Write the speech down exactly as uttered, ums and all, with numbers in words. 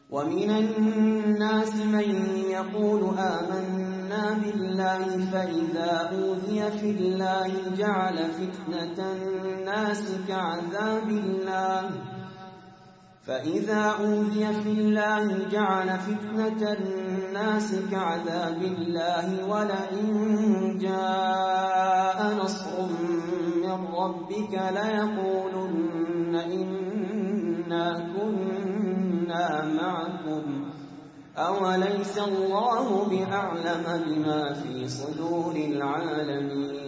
ومن الناس من يقول آمنا بالله فإذا أوذي في الله جعل فتنة الناس كعذاب الله فإذا أوذي في الله جعل فتنة الناس كعذاب الله ولئن جاء نصر من ربك ليقولن إنا كنا معكم أوليس الله بأعلم بما في صدور العالمين